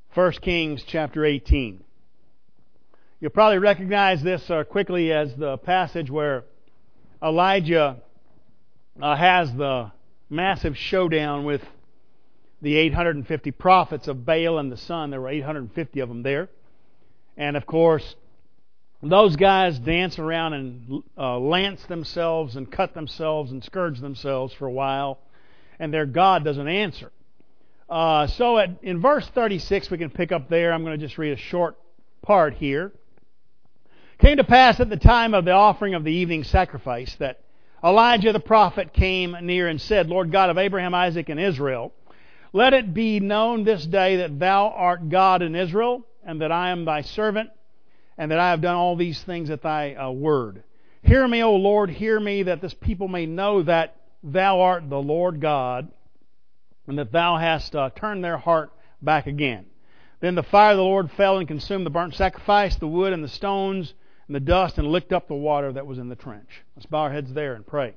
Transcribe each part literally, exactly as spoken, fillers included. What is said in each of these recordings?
First Kings chapter eighteen. You'll probably recognize this uh, quickly as the passage where Elijah uh, has the massive showdown with the eight hundred fifty prophets of Baal and the sun. There were eight hundred fifty of them there. And of course, those guys dance around and uh, lance themselves and cut themselves and scourge themselves for a while, and their God doesn't answer. Uh, so at, in verse thirty-six, we can pick up there. I'm going to just read a short part here. Came to pass at the time of the offering of the evening sacrifice that Elijah the prophet came near and said, Lord God of Abraham, Isaac, and Israel, let it be known this day that thou art God in Israel, and that I am thy servant, and that I have done all these things at thy uh, word. Hear me, O Lord, hear me, that this people may know that thou art the Lord God, and that thou hast uh, turned their heart back again. Then the fire of the Lord fell and consumed the burnt sacrifice, the wood and the stones, and the dust, and licked up the water that was in the trench. Let's bow our heads there and pray.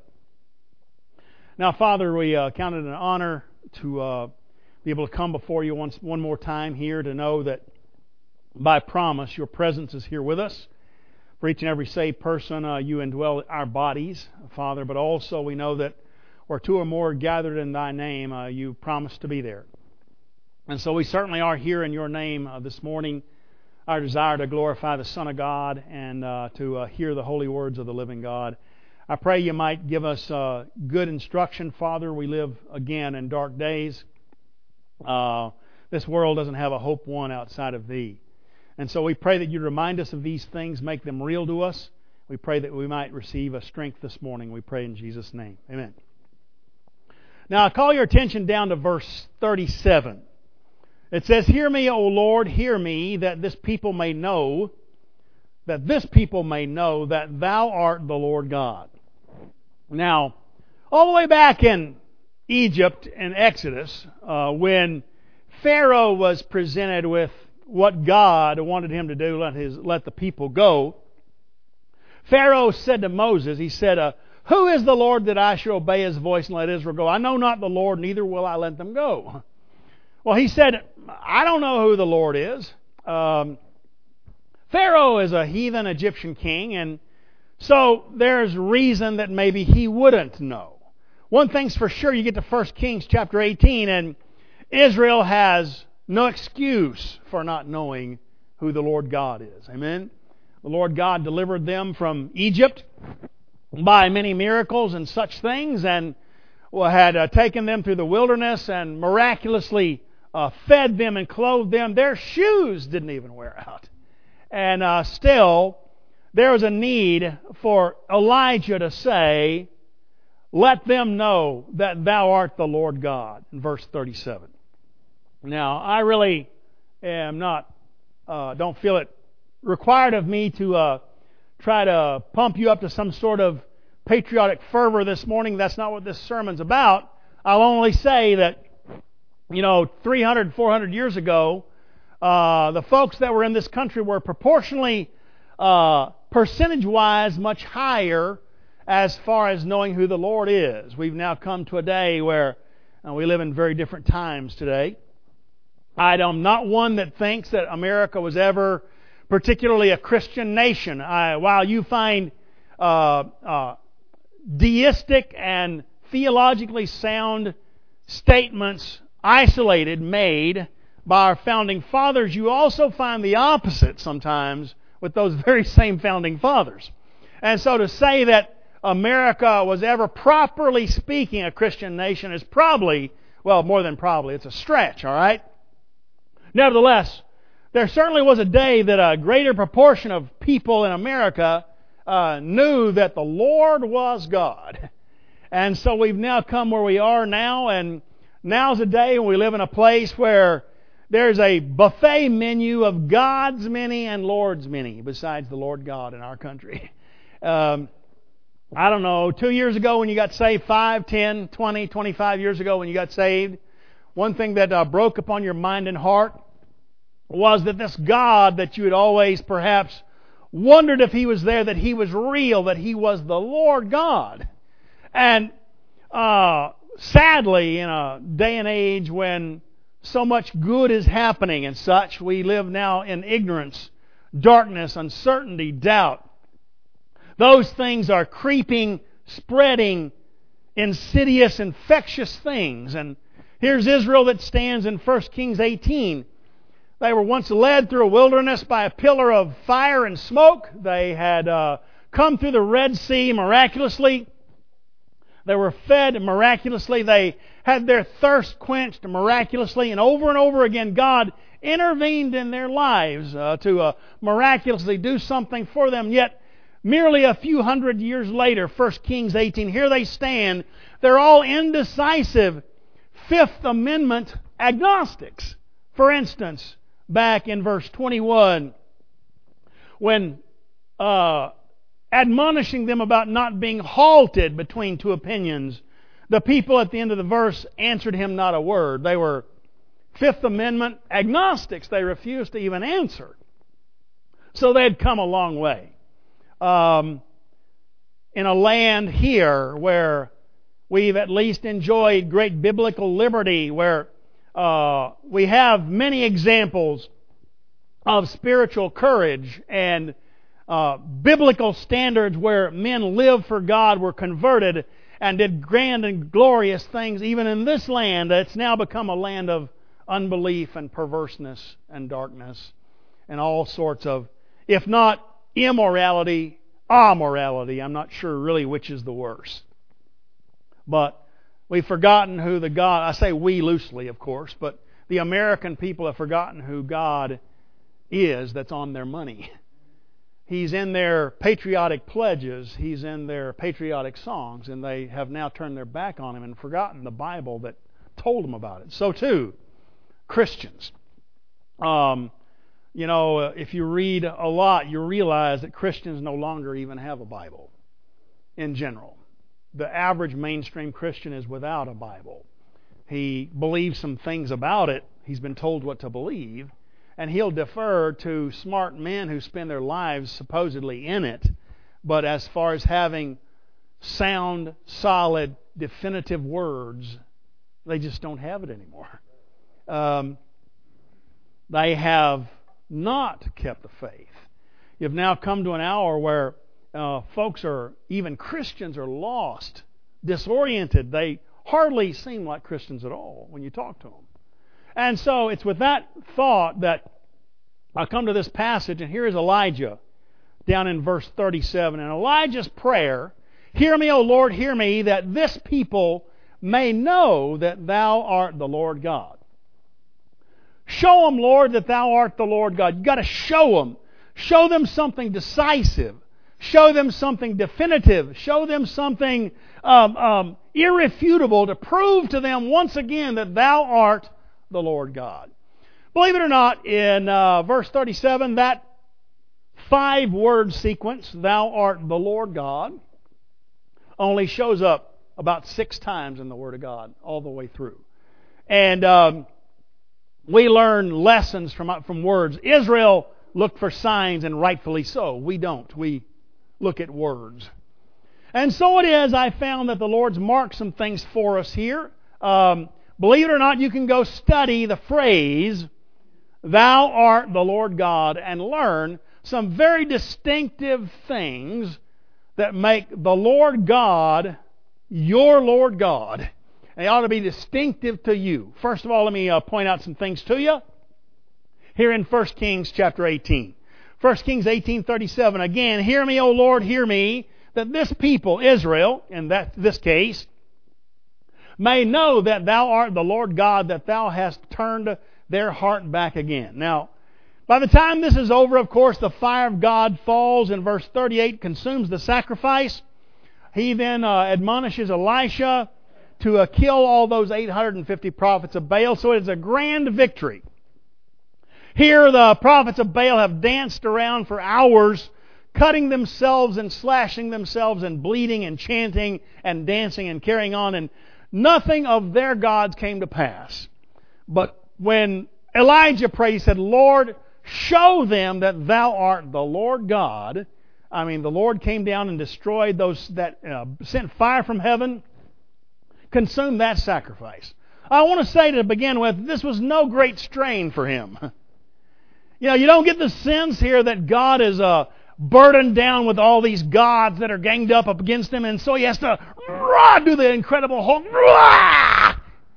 Now, Father, we uh, count it an honor to uh, be able to come before you once, one more time here, to know that by promise your presence is here with us. For each and every saved person, uh, you indwell our bodies, Father, but also we know that where two or more are gathered in thy name, uh, you promise to be there. And so we certainly are here in your name uh, this morning. Our desire to glorify the Son of God and uh, to uh, hear the holy words of the living God. I pray you might give us uh, good instruction, Father. We live again in dark days. Uh, this world doesn't have a hope one outside of thee. And so we pray that you'd remind us of these things, make them real to us. We pray that we might receive a strength this morning. We pray in Jesus' name. Amen. Now, I call your attention down to verse thirty-seven. It says, Hear me, O Lord, hear me, that this people may know, that this people may know that thou art the Lord God. Now, all the way back in Egypt and Exodus, uh, when Pharaoh was presented with what God wanted him to do, let his let the people go, Pharaoh said to Moses, he said, uh, Who is the Lord that I shall obey his voice and let Israel go? I know not the Lord, neither will I let them go. Well, he said, I don't know who the Lord is. Um, Pharaoh is a heathen Egyptian king, and so there's reason that maybe he wouldn't know. One thing's for sure, you get to First Kings chapter eighteen, and Israel has no excuse for not knowing who the Lord God is. Amen? The Lord God delivered them from Egypt by many miracles and such things, and had uh, taken them through the wilderness and miraculously uh, fed them and clothed them. Their shoes didn't even wear out. And uh, still, there was a need for Elijah to say, let them know that thou art the Lord God, in verse thirty-seven. Now, I really am not, uh, don't feel it required of me to uh, try to pump you up to some sort of patriotic fervor this morning. That's not what this sermon's about. I'll only say that, you know, three hundred, four hundred years ago, uh, the folks that were in this country were proportionally, uh, percentage-wise, much higher as far as knowing who the Lord is. We've now come to a day where uh, we live in very different times today. I'm not one that thinks that America was ever particularly a Christian nation. I, while you find uh, uh, deistic and theologically sound statements isolated, made by our founding fathers, you also find the opposite sometimes with those very same founding fathers. And so to say that America was ever properly speaking a Christian nation is probably, well, more than probably, it's a stretch, all right? Nevertheless, there certainly was a day that a greater proportion of people in America uh, knew that the Lord was God. And so we've now come where we are now, and now's a day when we live in a place where there's a buffet menu of God's many and Lord's many, besides the Lord God in our country. Um, I don't know, two years ago when you got saved, five, ten, twenty, twenty-five years ago when you got saved, one thing that uh, broke upon your mind and heart was that this God that you had always perhaps wondered if He was there, that He was real, that He was the Lord God. And uh, sadly, in a day and age when so much good is happening and such. We live now in ignorance, darkness, uncertainty, doubt. Those things are creeping, spreading, insidious, infectious things. And here's Israel that stands in First Kings eighteen. They were once led through a wilderness by a pillar of fire and smoke. They had uh, come through the Red Sea miraculously. They were fed miraculously. They had their thirst quenched miraculously. And over and over again, God intervened in their lives uh, to uh, miraculously do something for them. Yet, merely a few hundred years later, First Kings eighteen, here they stand. They're all indecisive Fifth Amendment agnostics. For instance, back in verse twenty-one, when uh, admonishing them about not being halted between two opinions, the people at the end of the verse answered him not a word. They were Fifth Amendment agnostics. They refused to even answer. So they had come a long way. Um, in a land here where we've at least enjoyed great biblical liberty, where uh, we have many examples of spiritual courage and uh, biblical standards where men lived for God, were converted, and did grand and glorious things. Even in this land, it's now become a land of unbelief and perverseness and darkness and all sorts of, if not immorality, amorality. I'm not sure really which is the worst. But we've forgotten who the God, I say we loosely, of course, but the American people have forgotten who God is that's on their money. He's in their patriotic pledges. He's in their patriotic songs. And they have now turned their back on Him and forgotten the Bible that told them about it. So too, Christians. Um, you know, if you read a lot, you realize that Christians no longer even have a Bible in general. The average mainstream Christian is without a Bible. He believes some things about it. He's been told what to believe. And he'll defer to smart men who spend their lives supposedly in it. But as far as having sound, solid, definitive words, they just don't have it anymore. Um, they have not kept the faith. You've now come to an hour where uh, folks are, even Christians are lost, disoriented. They hardly seem like Christians at all when you talk to them. And so it's with that thought that I come to this passage, and here is Elijah down in verse thirty-seven. And Elijah's prayer, "Hear me, O Lord, hear me, that this people may know that Thou art the Lord God." Show them, Lord, that Thou art the Lord God. You've got to show them. Show them something decisive. Show them something definitive. Show them something um, um, irrefutable to prove to them once again that Thou art the Lord God. Believe it or not, in uh, verse thirty-seven, that five-word sequence, "Thou art the Lord God," only shows up about six times in the Word of God, all the way through. And um, we learn lessons from, from words. Israel looked for signs, and rightfully so. We don't. We look at words. And so it is, I found that the Lord's marked some things for us here. Um, believe it or not, you can go study the phrase, "Thou art the Lord God," and learn some very distinctive things that make the Lord God your Lord God. They ought to be distinctive to you. First of all, let me uh, point out some things to you. Here in First Kings chapter eighteen. First Kings eighteen thirty-seven. Again, "Hear me, O Lord, hear me, that this people, Israel," in that this case, "may know that Thou art the Lord God, that Thou hast turned their heart back again." Now, by the time this is over, of course, the fire of God falls in verse thirty-eight, consumes the sacrifice. He then uh, admonishes Elisha to uh, kill all those eight hundred fifty prophets of Baal. So it is a grand victory. Here the prophets of Baal have danced around for hours, cutting themselves and slashing themselves and bleeding and chanting and dancing and carrying on, and nothing of their gods came to pass. But when Elijah prayed, he said, "Lord, show them that Thou art the Lord God." I mean, the Lord came down and destroyed those, that uh, sent fire from heaven, consumed that sacrifice. I want to say to begin with, this was no great strain for him. You know, you don't get the sense here that God is uh, burdened down with all these gods that are ganged up, up against him, and so he has to rah, do the Incredible Hulk. Rah!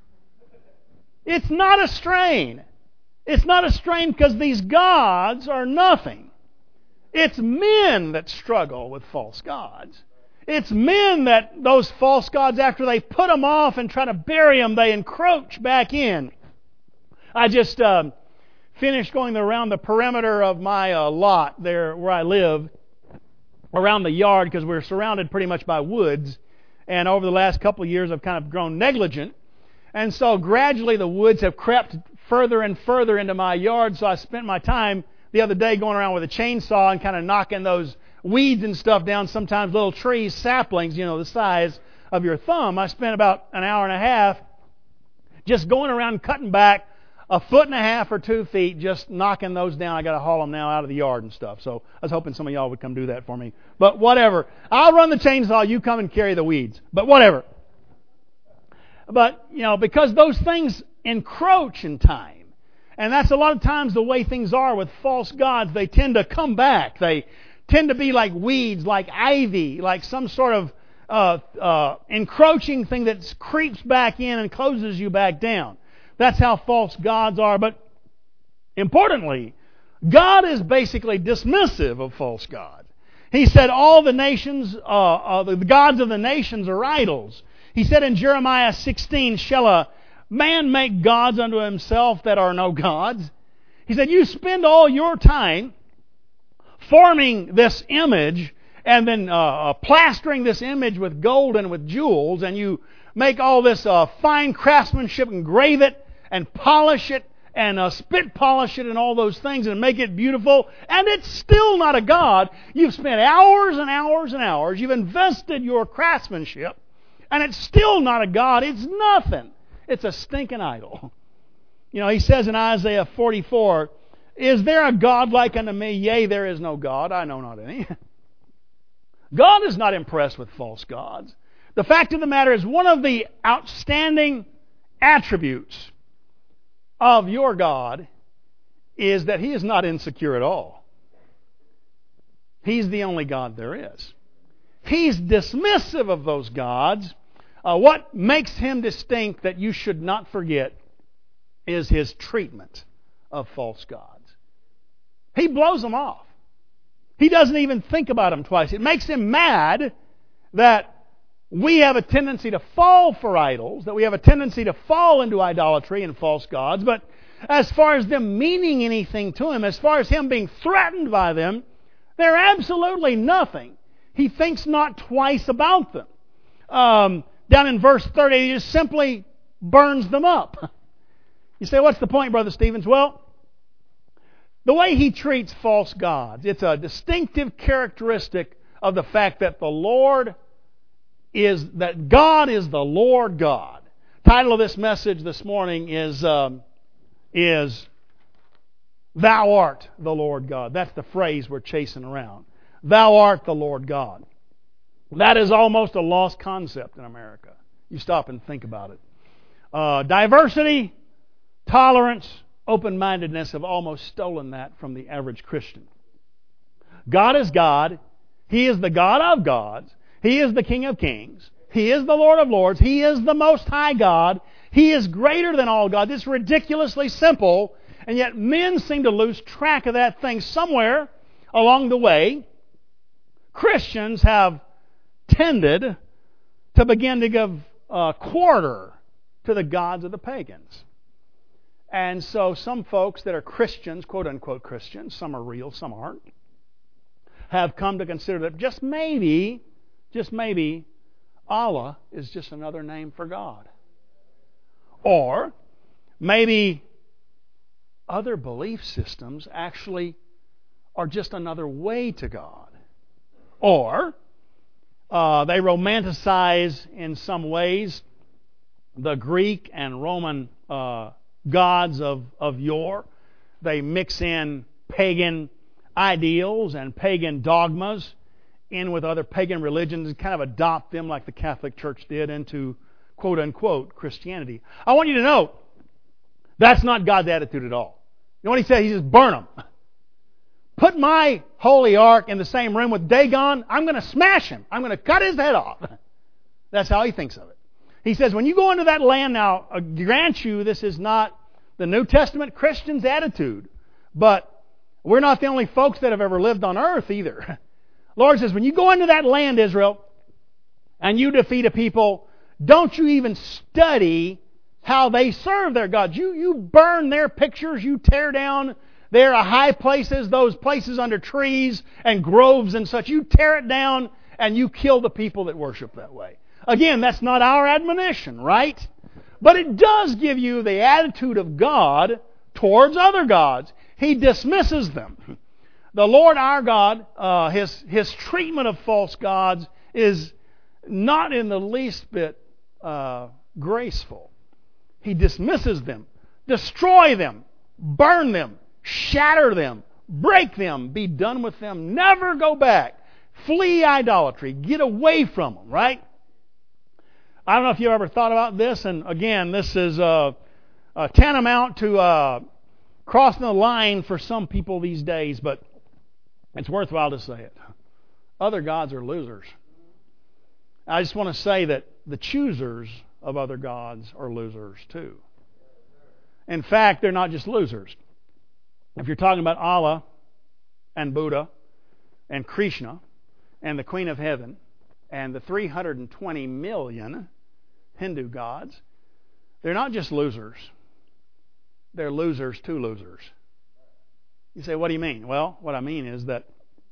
It's not a strain. It's not a strain because these gods are nothing. It's men that struggle with false gods. It's men that those false gods, after they put them off and try to bury them, they encroach back in. I just uh, finished going around the perimeter of my uh, lot there where I live, around the yard, because we're surrounded pretty much by woods. And over the last couple of years, I've kind of grown negligent. And so gradually the woods have crept further and further into my yard. So I spent my time the other day going around with a chainsaw and kind of knocking those weeds and stuff down, sometimes little trees, saplings, you know, the size of your thumb. I spent about an hour and a half just going around cutting back a foot and a half or two feet, just knocking those down. I got to haul them now out of the yard and stuff. So I was hoping some of y'all would come do that for me. But whatever. I'll run the chainsaw. You come and carry the weeds. But whatever. But, you know, because those things encroach in time. And that's a lot of times the way things are with false gods. They tend to come back. They tend to be like weeds, like ivy, like some sort of uh, uh, encroaching thing that creeps back in and closes you back down. That's how false gods are. But importantly, God is basically dismissive of false gods. He said all the nations, uh, uh, the gods of the nations are idols. He said in Jeremiah sixteen, shall a man make gods unto himself that are no gods? He said, you spend all your time forming this image and then uh, uh, plastering this image with gold and with jewels, and you make all this uh, fine craftsmanship, engrave it and polish it and uh, spit polish it and all those things and make it beautiful, and it's still not a god. You've spent hours and hours and hours. You've invested your craftsmanship, and it's still not a god. It's nothing. It's a stinking idol. You know, he says in Isaiah forty-four, is there a God like unto me? Yea, there is no God. I know not any. God is not impressed with false gods. The fact of the matter is, one of the outstanding attributes of your God is that He is not insecure at all. He's the only God there is. He's dismissive of those gods. Uh, what makes Him distinct that you should not forget is His treatment of false gods. He blows them off. He doesn't even think about them twice. It makes Him mad that we have a tendency to fall for idols, that we have a tendency to fall into idolatry and false gods, but as far as them meaning anything to Him, as far as Him being threatened by them, they're absolutely nothing. He thinks not twice about them. Um, down in verse thirty, He just simply burns them up. You say, what's the point, Brother Stevens? Well, the way He treats false gods, it's a distinctive characteristic of the fact that the Lord is, that God is the Lord God. Title of this message this morning is, um, is Thou art the Lord God. That's the phrase we're chasing around. Thou art the Lord God. That is almost a lost concept in America. You stop and think about it. Uh, diversity, tolerance, open-mindedness have almost stolen that from the average Christian. God is God. He is the God of gods. He is the King of kings. He is the Lord of lords. He is the Most High God. He is greater than all gods. It's ridiculously simple, and yet men seem to lose track of that thing somewhere along the way. Christians have tended to begin to give a quarter to the gods of the pagans. And so some folks that are Christians, quote-unquote Christians, some are real, some aren't, have come to consider that just maybe, just maybe, Allah is just another name for God. Or maybe other belief systems actually are just another way to God. Or uh, they romanticize in some ways the Greek and Roman uh, gods of, of yore. They mix in pagan ideals and pagan dogmas in with other pagan religions and kind of adopt them like the Catholic Church did into quote-unquote Christianity. I want you to know, that's not God's attitude at all. You know what He said? He says, burn them. Put my holy ark in the same room with Dagon, I'm going to smash him. I'm going to cut his head off. That's how He thinks of it. He says, when you go into that land now, I grant you this is not the New Testament Christian's attitude, but we're not the only folks that have ever lived on earth either. Lord says, when you go into that land, Israel, and you defeat a people, don't you even study how they serve their gods. You, you burn their pictures, you tear down their high places, those places under trees and groves and such. You tear it down and you kill the people that worship that way. Again, that's not our admonition, right? But it does give you the attitude of God towards other gods. He dismisses them. The Lord our God, uh, His, His treatment of false gods is not in the least bit uh, graceful. He dismisses them. Destroy them. Burn them. Shatter them. Break them. Be done with them. Never go back. Flee idolatry. Get away from them, right? I don't know if you've ever thought about this, and again, this is uh, uh, tantamount to uh, crossing the line for some people these days, but it's worthwhile to say it. Other gods are losers. I just want to say that the choosers of other gods are losers too. In fact, they're not just losers. If you're talking about Allah and Buddha and Krishna and the Queen of Heaven and the three hundred twenty million Hindu gods, they're not just losers. They're losers to losers. You say, what do you mean? Well, what I mean is that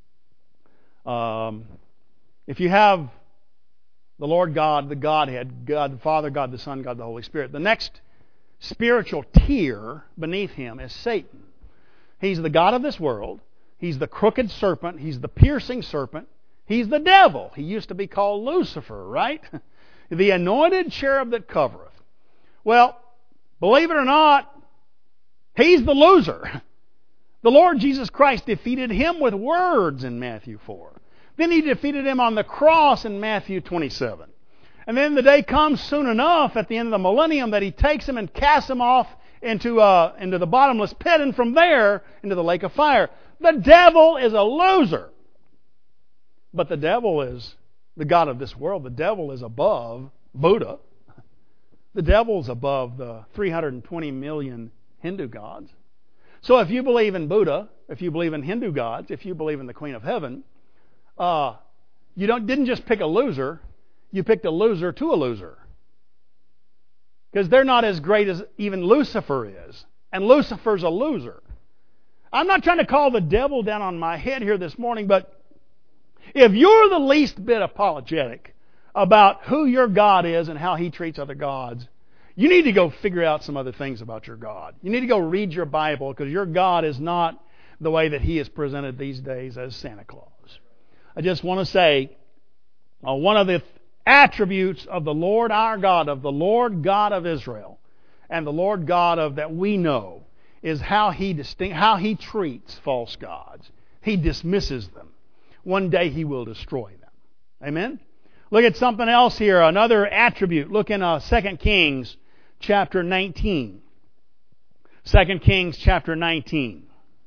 um, if you have the Lord God, the Godhead, God the Father, God the Son, God the Holy Spirit, the next spiritual tier beneath Him is Satan. He's the god of this world. He's the crooked serpent. He's the piercing serpent. He's the devil. He used to be called Lucifer, right? The anointed cherub that covereth. Well, believe it or not, he's the loser. The Lord Jesus Christ defeated him with words in Matthew four. Then He defeated him on the cross in Matthew twenty-seven. And then the day comes soon enough at the end of the millennium that He takes him and casts him off into, uh, into the bottomless pit, and from there into the lake of fire. The devil is a loser. But the devil is the god of this world. The devil is above Buddha. The devil is above the three hundred twenty million Hindu gods. So if you believe in Buddha, if you believe in Hindu gods, if you believe in the Queen of Heaven, uh, you don't didn't just pick a loser. You picked a loser to a loser. Because they're not as great as even Lucifer is. And Lucifer's a loser. I'm not trying to call the devil down on my head here this morning, but if you're the least bit apologetic about who your God is and how He treats other gods, you need to go figure out some other things about your God. You need to go read your Bible, because your God is not the way that He is presented these days as Santa Claus. I just want to say, uh, one of the attributes of the Lord our God, of the Lord God of Israel, and the Lord God of that we know, is how He distinct, how He treats false gods. He dismisses them. One day He will destroy them. Amen? Look at something else here, another attribute. Look in uh, Second Kings chapter nineteen. Second Kings chapter nineteen.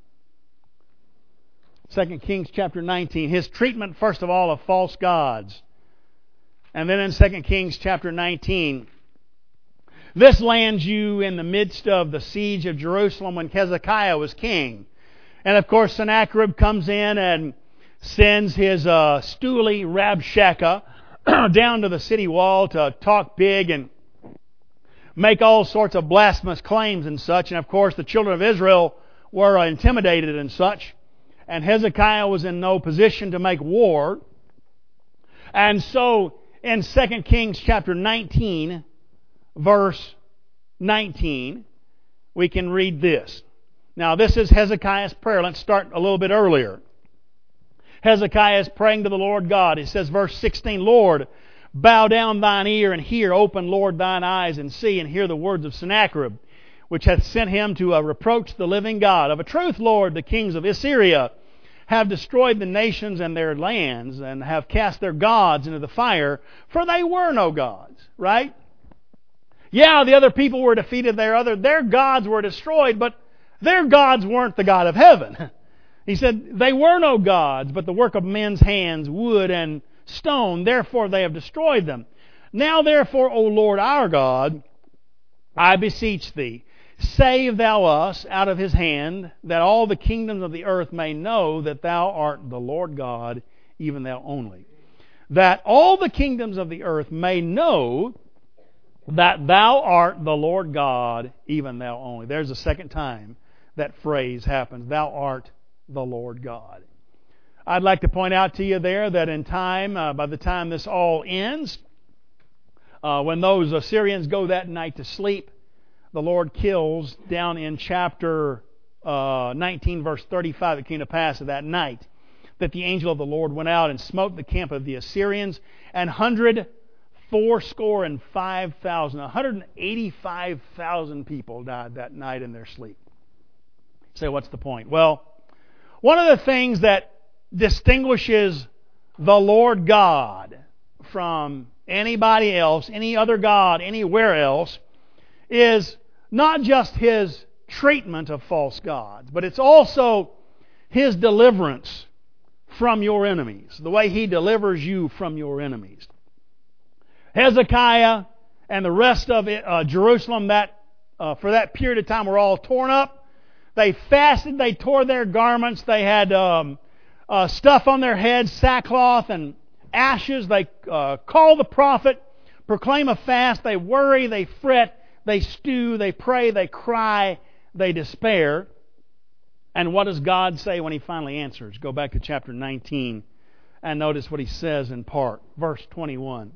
Second Kings chapter nineteen. His treatment, first of all, of false gods. And then in Second Kings chapter nineteen, this lands you in the midst of the siege of Jerusalem when Hezekiah was king. And of course, Sennacherib comes in and sends his uh, stoolie Rabshakeh down to the city wall to talk big and make all sorts of blasphemous claims and such. And of course, the children of Israel were intimidated and such. And Hezekiah was in no position to make war. And so, in Second Kings chapter nineteen, verse nineteen, we can read this. Now, this is Hezekiah's prayer. Let's start a little bit earlier. Hezekiah is praying to the Lord God. He says, verse sixteen, Lord, bow down thine ear and hear. Open, Lord, thine eyes and see, and hear the words of Sennacherib, which hath sent him to uh, reproach the living God. Of a truth, Lord, the kings of Assyria have destroyed the nations and their lands, and have cast their gods into the fire, for they were no gods. Right? Yeah, the other people were defeated, their other their gods were destroyed, but their gods weren't the God of heaven. He said, they were no gods, but the work of men's hands, wood and stone. Therefore they have destroyed them. Now therefore, O Lord our God, I beseech thee, save thou us out of his hand, that all the kingdoms of the earth may know that thou art the Lord God, even thou only. That all the kingdoms of the earth may know that thou art the Lord God, even thou only. There's a second time that phrase happens. Thou art the Lord God. I'd like to point out to you there that in time, uh, by the time this all ends, uh, when those Assyrians go that night to sleep, the Lord kills down in chapter uh, nineteen, verse thirty-five, it came to pass that night that the angel of the Lord went out and smote the camp of the Assyrians, and hundred fourscore and five thousand, one hundred eighty-five thousand people died that night in their sleep. You say, what's the point? Well, one of the things that distinguishes the Lord God from anybody else, any other God, anywhere else, is not just His treatment of false gods, but it's also His deliverance from your enemies, the way He delivers you from your enemies. Hezekiah and the rest of it, uh, Jerusalem, that uh, for that period of time were all torn up. They fasted, they tore their garments, they had um, uh, stuff on their heads, sackcloth and ashes. They uh, call the prophet, proclaim a fast, they worry, they fret, they stew, they pray, they cry, they despair. And what does God say when He finally answers? Go back to chapter nineteen and notice what He says in part. Verse twenty-one.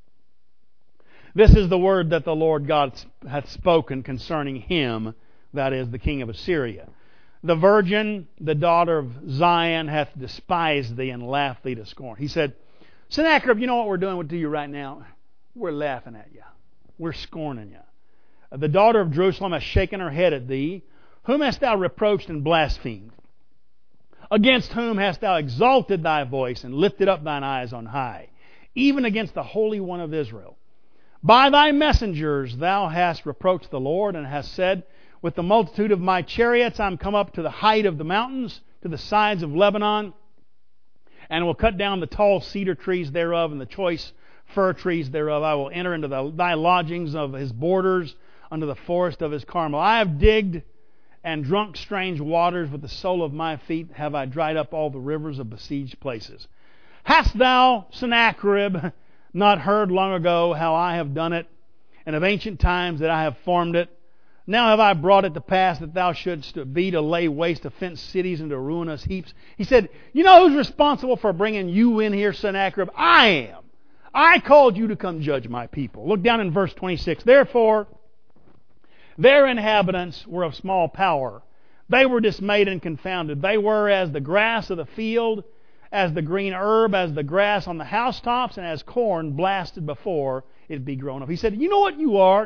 This is the word that the Lord God hath spoken concerning him, that is, the king of Assyria. The virgin, the daughter of Zion, hath despised thee and laughed thee to scorn. He said, Sennacherib, you know what we're doing to you right now? We're laughing at you. We're scorning you. The daughter of Jerusalem hath shaken her head at thee. Whom hast thou reproached and blasphemed? Against whom hast thou exalted thy voice and lifted up thine eyes on high? Even against the Holy One of Israel. By thy messengers thou hast reproached the Lord, and hast said, with the multitude of my chariots I am come up to the height of the mountains, to the sides of Lebanon, and will cut down the tall cedar trees thereof, and the choice fir trees thereof. I will enter into the, thy lodgings of his borders, unto the forest of his Carmel. I have digged and drunk strange waters, with the sole of my feet have I dried up all the rivers of besieged places. Hast thou, Sennacherib, not heard long ago how I have done it, and of ancient times that I have formed it? Now have I brought it to pass that thou shouldst be to lay waste to fenced cities and to ruinous heaps. He said, you know who's responsible for bringing you in here, Sennacherib? I am. I called you to come judge my people. Look down in verse twenty-six. Therefore, their inhabitants were of small power. They were dismayed and confounded. They were as the grass of the field, as the green herb, as the grass on the housetops, and as corn blasted before it be grown up. He said, you know what you are?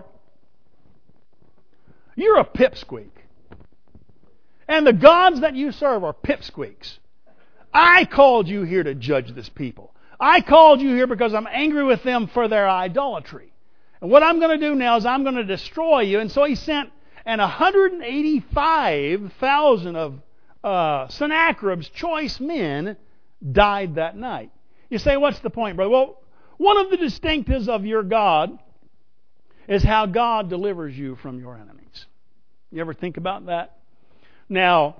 You're a pipsqueak. And the gods that you serve are pipsqueaks. I called you here to judge this people. I called you here because I'm angry with them for their idolatry. And what I'm going to do now is I'm going to destroy you. And so He sent, and one hundred eighty-five thousand of uh, Sennacherib's choice men died that night. You say, what's the point, brother? Well, one of the distinctives of your God is how God delivers you from your enemies. You ever think about that? Now,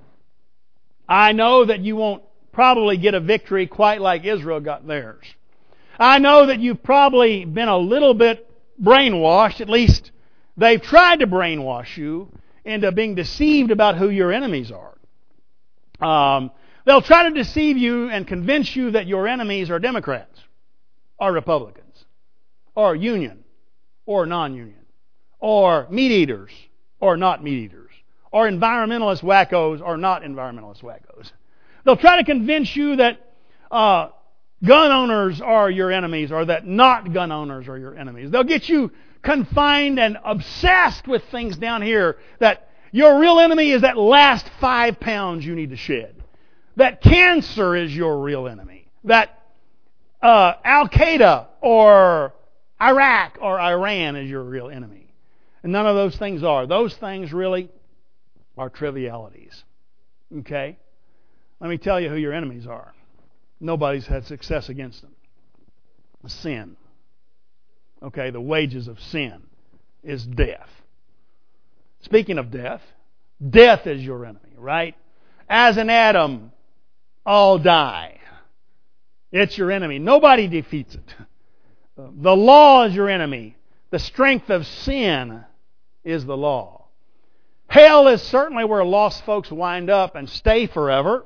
I know that you won't probably get a victory quite like Israel got theirs. I know that you've probably been a little bit brainwashed. At least they've tried to brainwash you into being deceived about who your enemies are. Um, they'll try to deceive you and convince you that your enemies are Democrats, or Republicans, or union, or non-union, or meat eaters, or not meat eaters, or environmentalist wackos, or not environmentalist wackos. They'll try to convince you that uh, gun owners are your enemies, or that not gun owners are your enemies. They'll get you confined and obsessed with things down here, that your real enemy is that last five pounds you need to shed. That cancer is your real enemy. That uh, Al-Qaeda or Iraq or Iran is your real enemy. And none of those things are. Those things really are trivialities. Okay? Let me tell you who your enemies are. Nobody's had success against them. Sin. Okay, the wages of sin is death. Speaking of death, death is your enemy, right? As in Adam, all die. It's your enemy. Nobody defeats it. The law is your enemy. The strength of sin is the law. Hell is certainly where lost folks wind up and stay forever.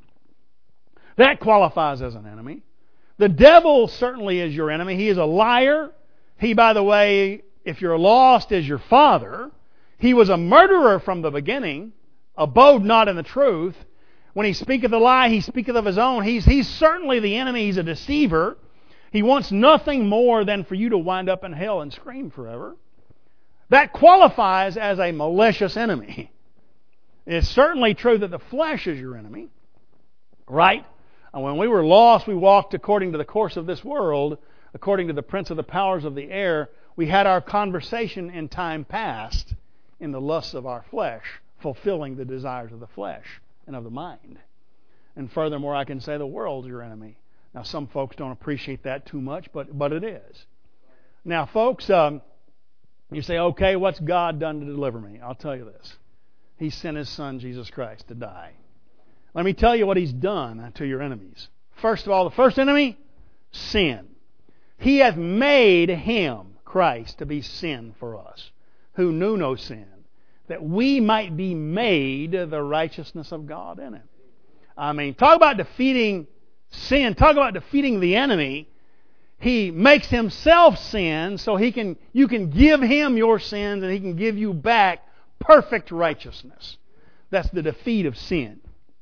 That qualifies as an enemy. The devil certainly is your enemy. He is a liar. He, by the way, if you're lost, is your father. He was a murderer from the beginning, abode not in the truth. When he speaketh a lie, he speaketh of his own. He's, he's certainly the enemy. He's a deceiver. He wants nothing more than for you to wind up in hell and scream forever. That qualifies as a malicious enemy. It's certainly true that the flesh is your enemy, right? And when we were lost, we walked according to the course of this world, according to the prince of the powers of the air. We had our conversation in time past in the lusts of our flesh, fulfilling the desires of the flesh and of the mind. And furthermore, I can say the world's your enemy. Now, some folks don't appreciate that too much, but, but it is. Now, folks, um, you say, okay, what's God done to deliver me? I'll tell you this. He sent His Son, Jesus Christ, to die. Let me tell you what He's done to your enemies. First of all, the first enemy, sin. He hath made Him, Christ, to be sin for us, who knew no sin, that we might be made the righteousness of God in Him. I mean, talk about defeating sin. Talk about defeating the enemy. He makes Himself sin so He can, you can give Him your sins and He can give you back perfect righteousness. That's the defeat of sin.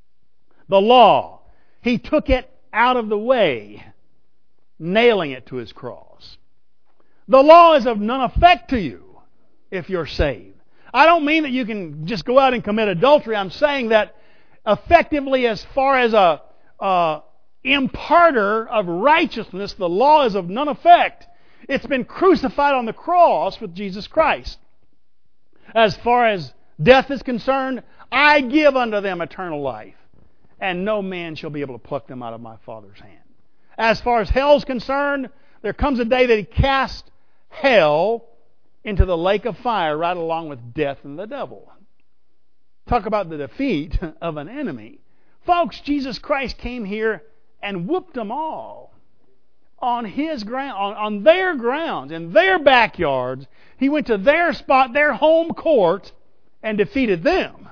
The law, He took it out of the way, nailing it to His cross. The law is of none effect to you if you're saved. I don't mean that you can just go out and commit adultery. I'm saying that effectively, as far as a, a imparter of righteousness, the law is of none effect. It's been crucified on the cross with Jesus Christ. As far as death is concerned, I give unto them eternal life, and no man shall be able to pluck them out of my Father's hand. As far as hell's concerned, there comes a day that He cast hell into the lake of fire right along with death and the devil. Talk about the defeat of an enemy. Folks, Jesus Christ came here and whooped them all on His ground, on, on their grounds, in their backyards. He went to their spot, their home court, and defeated them.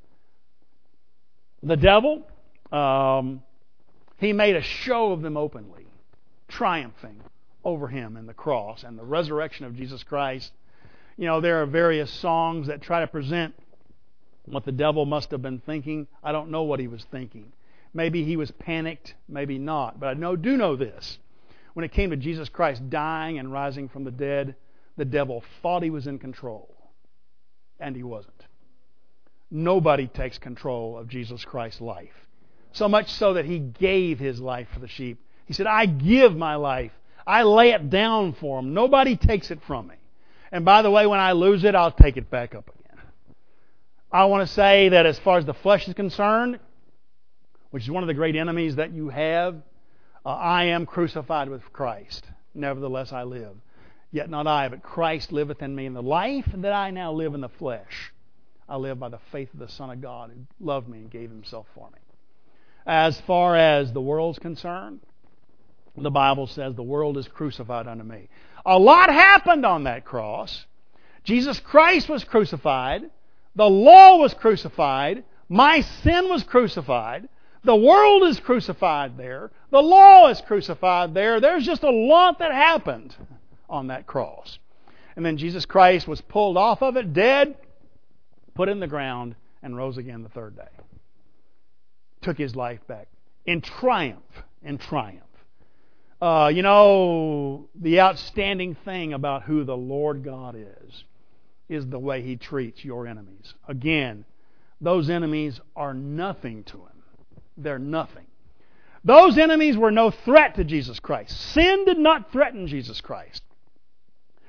The devil, um, he made a show of them openly, triumphing over him in the cross and the resurrection of Jesus Christ. You know, there are various songs that try to present what the devil must have been thinking. I don't know what he was thinking. Maybe he was panicked, maybe not. But I know, do know this. When it came to Jesus Christ dying and rising from the dead, the devil thought he was in control. And he wasn't. Nobody takes control of Jesus Christ's life. So much so that He gave His life for the sheep. He said, I give my life. I lay it down for them. Nobody takes it from me. And by the way, when I lose it, I'll take it back up again. I want to say that as far as the flesh is concerned, which is one of the great enemies that you have, uh, I am crucified with Christ. Nevertheless I live. Yet not I, but Christ liveth in me. And the life that I now live in the flesh, I live by the faith of the Son of God who loved me and gave Himself for me. As far as the world's concerned, the Bible says the world is crucified unto me. A lot happened on that cross. Jesus Christ was crucified. The law was crucified. My sin was crucified. The world is crucified there. The law is crucified there. There's just a lot that happened on that cross. And then Jesus Christ was pulled off of it, dead, put in the ground, and rose again the third day. Took His life back in triumph, in triumph. Uh, you know, the outstanding thing about who the Lord God is, is the way He treats your enemies. Again, those enemies are nothing to Him. They're nothing. Those enemies were no threat to Jesus Christ. Sin did not threaten Jesus Christ.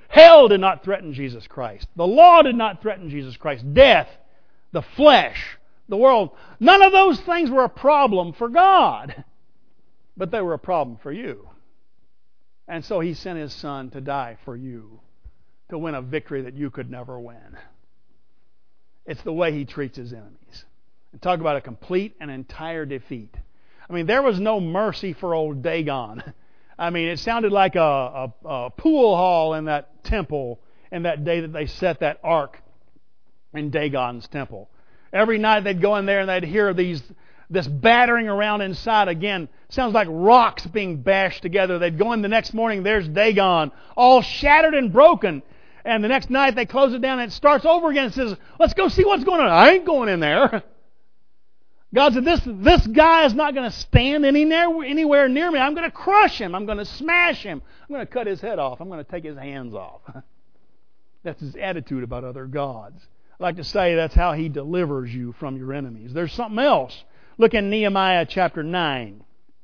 Hell did not threaten Jesus Christ. The law did not threaten Jesus Christ. Death, the flesh, the world, none of those things were a problem for God. But they were a problem for you. And so He sent His Son to die for you, to win a victory that you could never win. It's the way He treats His enemies. And talk about a complete and entire defeat. I mean, there was no mercy for old Dagon. I mean, it sounded like a, a, a pool hall in that temple in that day that they set that ark in Dagon's temple. Every night they'd go in there and they'd hear these this battering around inside again. Sounds like rocks being bashed together. They'd go in the next morning, there's Dagon, all shattered and broken. And the next night they close it down and it starts over again and says, let's go see what's going on. I ain't going in there. God said, this, this guy is not going to stand anywhere, anywhere near me. I'm going to crush him. I'm going to smash him. I'm going to cut his head off. I'm going to take his hands off. That's his attitude about other gods. I like to say that's how He delivers you from your enemies. There's something else. Look in Nehemiah chapter nine.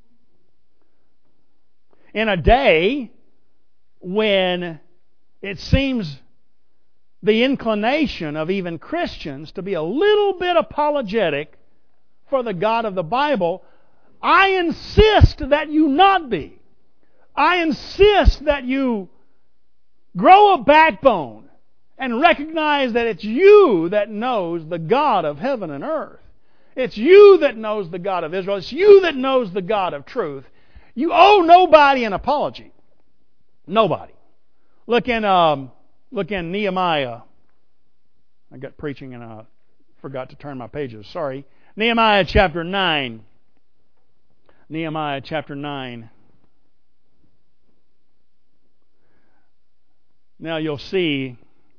In a day when it seems the inclination of even Christians to be a little bit apologetic for the God of the Bible, I insist that you not be. I insist that you grow a backbone and recognize that it's you that knows the God of heaven and earth. It's you that knows the God of Israel. It's you that knows the God of truth. You owe nobody an apology. Nobody. Look in um, look in Nehemiah. I got preaching and I forgot to turn my pages. Sorry. Nehemiah chapter nine. Nehemiah chapter nine. Now you'll see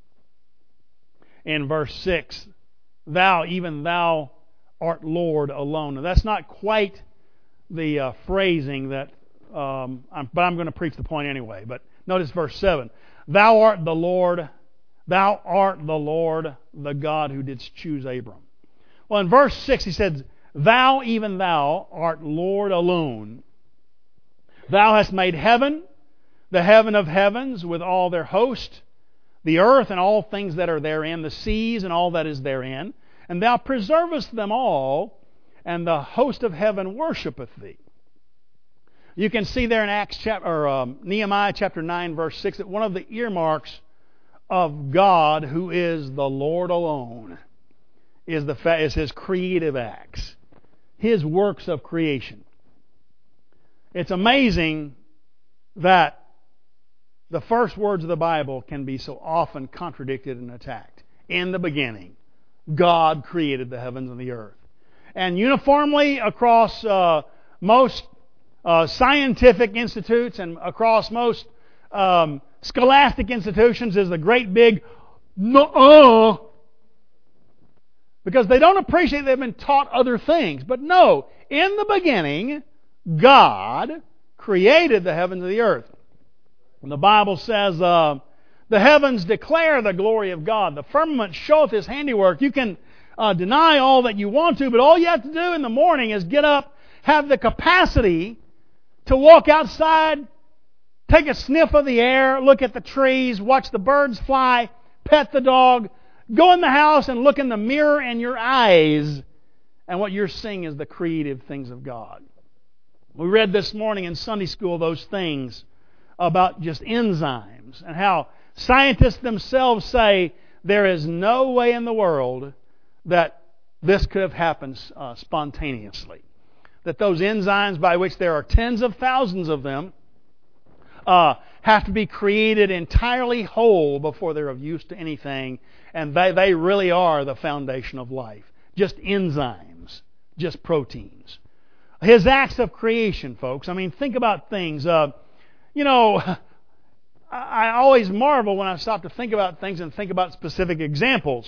in verse six, thou, even thou art Lord alone. Now that's not quite the uh, phrasing that, um, I'm, but I'm going to preach the point anyway. But notice verse seven. Thou art the Lord, thou art the Lord, the God who didst choose Abram. Well, in verse six he says, thou, even thou, art Lord alone. Thou hast made heaven, the heaven of heavens, with all their host, the earth and all things that are therein, the seas and all that is therein. And thou preservest them all, and the host of heaven worshipeth thee. You can see there in Acts chapter, or um, Nehemiah chapter nine, verse six, that one of the earmarks of God, who is the Lord alone, is the fa- is His creative acts, His works of creation. It's amazing that the first words of the Bible can be so often contradicted and attacked. In the beginning, God created the heavens and the earth. And uniformly across uh, most uh, scientific institutes and across most um, scholastic institutions is the great big nuh-uh. Because they don't appreciate they've been taught other things. But no, in the beginning, God created the heavens and the earth. And the Bible says, uh, the heavens declare the glory of God. The firmament showeth His handiwork. You can uh, deny all that you want to, but all you have to do in the morning is get up, have the capacity to walk outside, take a sniff of the air, look at the trees, watch the birds fly, pet the dog, go in the house and look in the mirror in your eyes, and what you're seeing is the creative things of God. We read this morning in Sunday school those things about just enzymes and how scientists themselves say there is no way in the world that this could have happened uh, spontaneously. That those enzymes, by which there are tens of thousands of them, uh, have to be created entirely whole before they're of use to anything. And they, they really are the foundation of life. Just enzymes. Just proteins. His acts of creation, folks. I mean, think about things. Uh, you know, I always marvel when I stop to think about things and think about specific examples.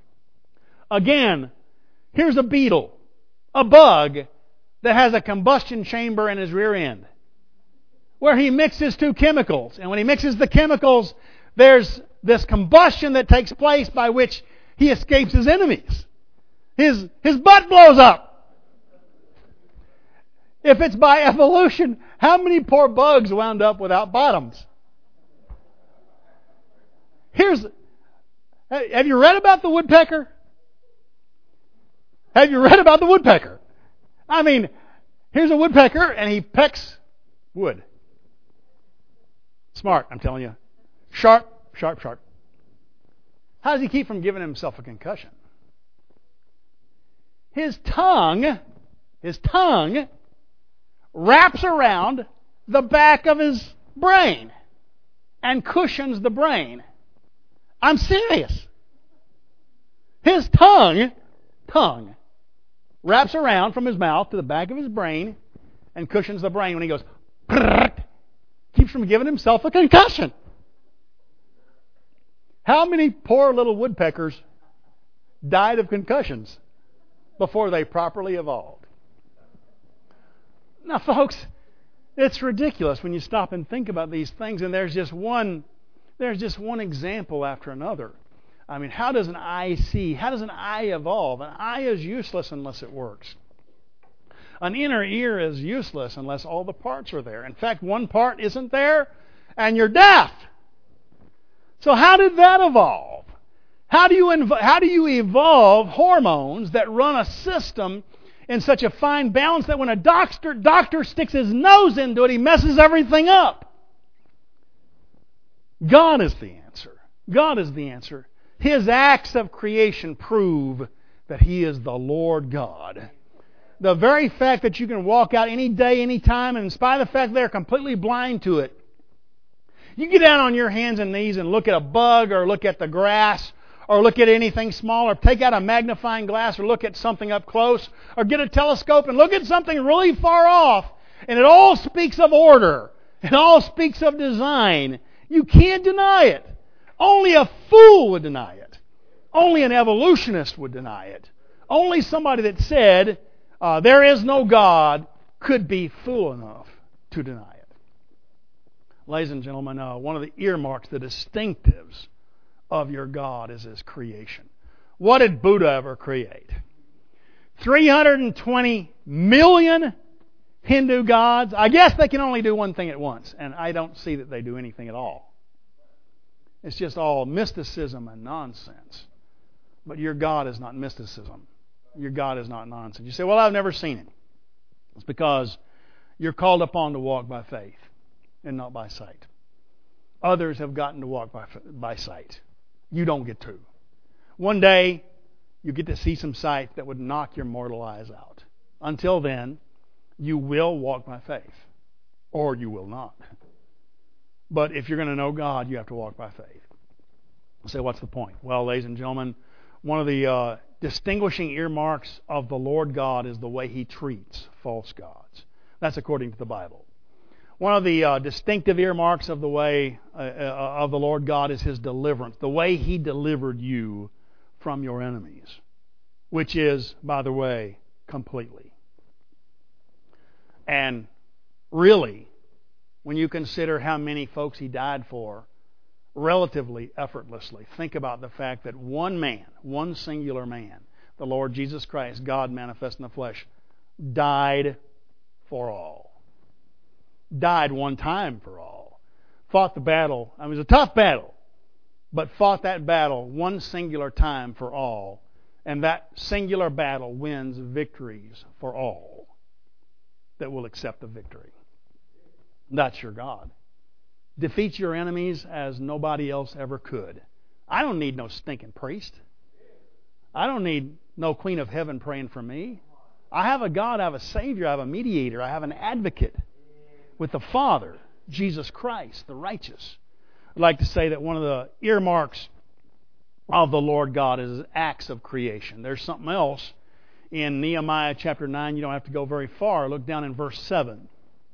Again, here's a beetle. A bug that has a combustion chamber in his rear end, where he mixes two chemicals. And when he mixes the chemicals, there's this combustion that takes place by which he escapes his enemies. His, his butt blows up. If it's by evolution, how many poor bugs wound up without bottoms? Here's, have you read about the woodpecker? Have you read about the woodpecker? I mean, here's a woodpecker and he pecks wood. Smart, I'm telling you. Sharp, sharp, sharp. How does he keep from giving himself a concussion? His tongue, his tongue wraps around the back of his brain and cushions the brain. I'm serious. His tongue, tongue, wraps around from his mouth to the back of his brain and cushions the brain when he goes, keeps from giving himself a concussion. How many poor little woodpeckers died of concussions before they properly evolved? Now, folks, it's ridiculous when you stop and think about these things, and there's just one, there's just one example after another. I mean, how does an eye see? How does an eye evolve? An eye is useless unless it works. An inner ear is useless unless all the parts are there. In fact, one part isn't there, and you're deaf. So how did that evolve? How do you inv- how do you evolve hormones that run a system in such a fine balance that when a doctor doctor sticks his nose into it, he messes everything up? God is the answer. God is the answer. His acts of creation prove that He is the Lord God. The very fact that you can walk out any day, any time, and in spite of the fact they're completely blind to it, you get down on your hands and knees and look at a bug or look at the grass or look at anything small or take out a magnifying glass or look at something up close or get a telescope and look at something really far off, and it all speaks of order. It all speaks of design. You can't deny it. Only a fool would deny it. Only an evolutionist would deny it. Only somebody that said uh, there is no God could be fool enough to deny it. Ladies and gentlemen, uh, one of the earmarks, the distinctives of your God is His creation. What did Buddha ever create? three hundred twenty million Hindu gods? I guess they can only do one thing at once, and I don't see that they do anything at all. It's just all mysticism and nonsense. But your God is not mysticism. Your God is not nonsense. You say, well, I've never seen Him. It's because you're called upon to walk by faith and not by sight. Others have gotten to walk by, by sight. You don't get to. One day, you get to see some sight that would knock your mortal eyes out. Until then, you will walk by faith, or you will not. But if you're going to know God, you have to walk by faith. You say, what's the point? Well, ladies and gentlemen, one of the uh, distinguishing earmarks of the Lord God is the way He treats false gods. That's according to the Bible. One of the uh, distinctive earmarks of the way uh, uh, of the Lord God is His deliverance, the way He delivered you from your enemies, which is, by the way, completely. And really, when you consider how many folks He died for, relatively effortlessly, think about the fact that one man, one singular man, the Lord Jesus Christ, God manifest in the flesh, died for all. Died one time for all. Fought the battle. I mean, it was a tough battle, but fought that battle one singular time for all. And that singular battle wins victories for all that will accept the victory. That's your God. Defeats your enemies as nobody else ever could. I don't need no stinking priest. I don't need no Queen of Heaven praying for me. I have a God, I have a Savior, I have a mediator, I have an advocate with the Father, Jesus Christ, the righteous. I'd like to say that one of the earmarks of the Lord God is acts of creation. There's something else in Nehemiah chapter nine. You don't have to go very far. Look down in verse seven.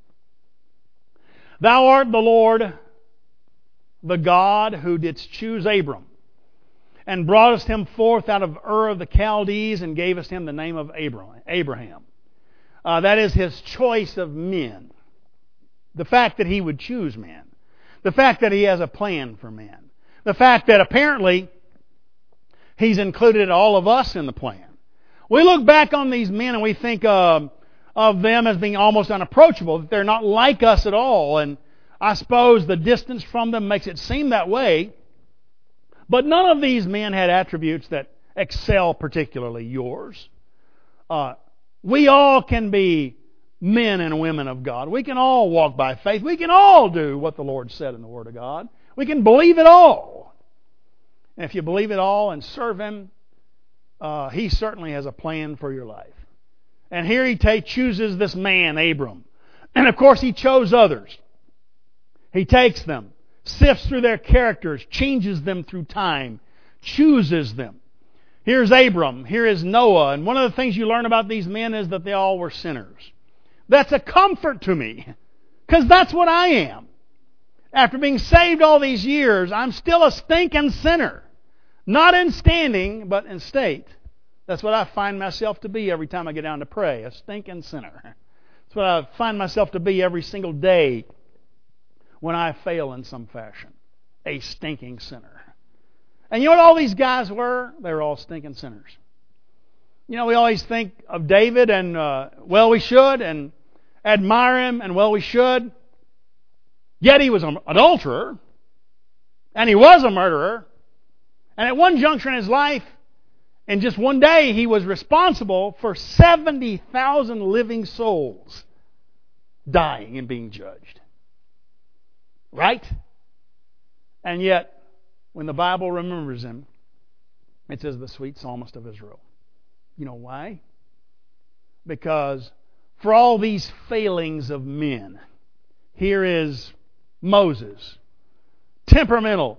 Thou art the Lord, the God who didst choose Abram, and broughtest him forth out of Ur of the Chaldees, and gavest him the name of Abraham. Uh, that is His choice of men. The fact that He would choose men. The fact that He has a plan for men. The fact that apparently He's included all of us in the plan. We look back on these men and we think uh, of them as being almost unapproachable, that they're not like us at all. And I suppose the distance from them makes it seem that way. But none of these men had attributes that excel particularly yours. Uh, we all can be men and women of God. We can all walk by faith. We can all do what the Lord said in the Word of God. We can believe it all. And if you believe it all and serve Him, uh, He certainly has a plan for your life. And here He ta- chooses this man, Abram. And of course He chose others. He takes them, sifts through their characters, changes them through time, chooses them. Here's Abram, here is Noah, and one of the things you learn about these men is that they all were sinners. That's a comfort to me, because that's what I am. After being saved all these years, I'm still a stinking sinner. Not in standing, but in state. That's what I find myself to be every time I get down to pray, a stinking sinner. That's what I find myself to be every single day when I fail in some fashion, a stinking sinner. And you know what all these guys were? They were all stinking sinners. You know, we always think of David and, uh, well, we should, and admire him, and well, we should. Yet he was an adulterer, and he was a murderer. And at one juncture in his life, in just one day, he was responsible for seventy thousand living souls dying and being judged. Right? And yet, when the Bible remembers him, it says the sweet psalmist of Israel. You know why? Because for all these failings of men, here is Moses, temperamental,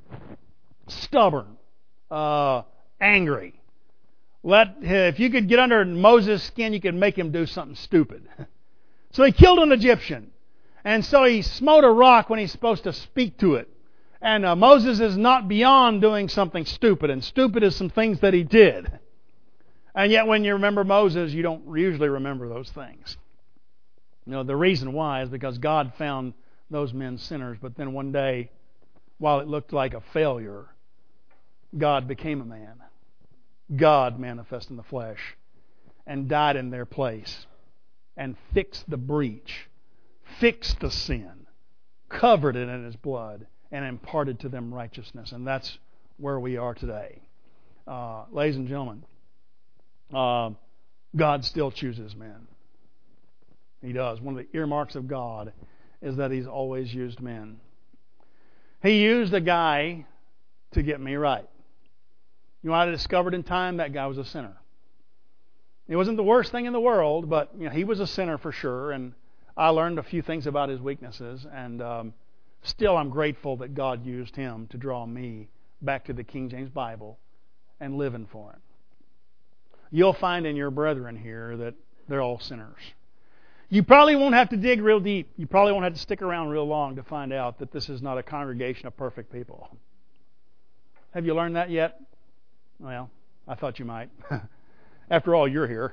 stubborn, uh, angry. Let if you could get under Moses' skin, you could make him do something stupid. So he killed an Egyptian, and so he smote a rock when he's supposed to speak to it. And uh, Moses is not beyond doing something stupid, and stupid is some things that he did. And yet when you remember Moses, you don't usually remember those things. You know, the reason why is because God found those men sinners, but then one day, while it looked like a failure, God became a man. God manifested in the flesh and died in their place and fixed the breach, fixed the sin, covered it in His blood, and imparted to them righteousness. And that's where we are today. Uh, ladies and gentlemen, uh, God still chooses men. He does. One of the earmarks of God is that He's always used men. He used a guy to get me right. You know what I discovered in time? That guy was a sinner. It wasn't the worst thing in the world, but you know, he was a sinner for sure, and I learned a few things about his weaknesses, and um, still I'm grateful that God used him to draw me back to the King James Bible and living for Him. You'll find in your brethren here that they're all sinners. You probably won't have to dig real deep. You probably won't have to stick around real long to find out that this is not a congregation of perfect people. Have you learned that yet? Well, I thought you might. After all, you're here.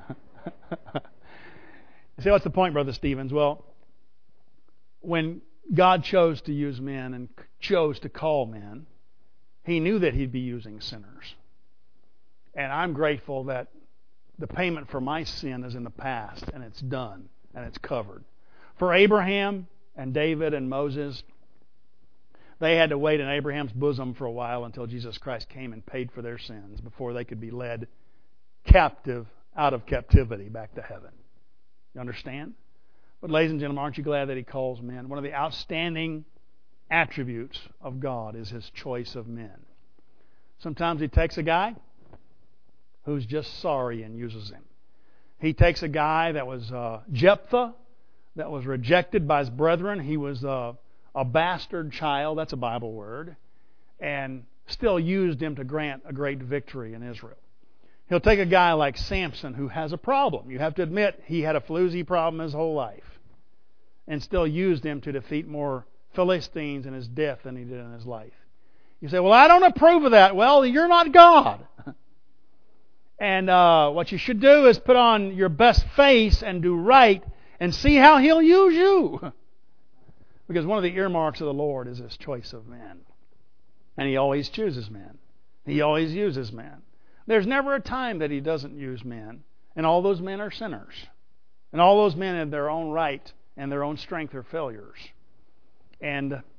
You say, what's the point, Brother Stevens? Well, when God chose to use men and chose to call men, He knew that He'd be using sinners. And I'm grateful that the payment for my sin is in the past, and it's done, and it's covered. For Abraham and David and Moses, they had to wait in Abraham's bosom for a while until Jesus Christ came and paid for their sins before they could be led captive out of captivity back to heaven. You understand? But ladies and gentlemen, aren't you glad that He calls men? One of the outstanding attributes of God is His choice of men. Sometimes He takes a guy who's just sorry and uses him. He takes a guy that was uh, Jephthah, that was rejected by his brethren. He was uh, a bastard child, that's a Bible word, and still used him to grant a great victory in Israel. He'll take a guy like Samson who has a problem. You have to admit he had a floozy problem his whole life, and still used him to defeat more Philistines in his death than he did in his life. You say, well, I don't approve of that. Well, you're not God. And uh, what you should do is put on your best face and do right and see how He'll use you. Because one of the earmarks of the Lord is His choice of men. And He always chooses men. He always uses men. There's never a time that He doesn't use men. And all those men are sinners. And all those men in their own right and their own strength are failures. And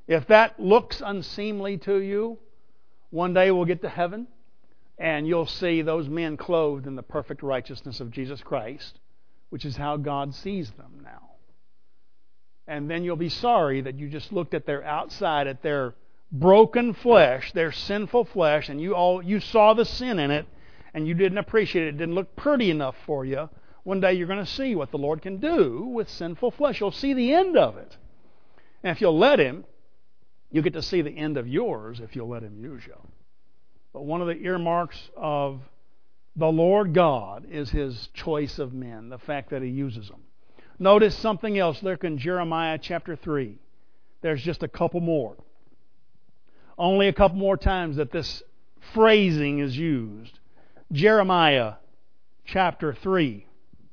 If that looks unseemly to you, one day we'll get to heaven and you'll see those men clothed in the perfect righteousness of Jesus Christ, which is how God sees them now. And then you'll be sorry that you just looked at their outside, at their broken flesh, their sinful flesh, and you all you saw the sin in it, and you didn't appreciate it. It didn't look pretty enough for you. One day you're going to see what the Lord can do with sinful flesh. You'll see the end of it. And if you'll let Him, you'll get to see the end of yours if you'll let Him use you. But one of the earmarks of the Lord God is His choice of men, the fact that He uses them. Notice something else. Look in Jeremiah chapter three. There's just a couple more. Only a couple more times that this phrasing is used. Jeremiah chapter three.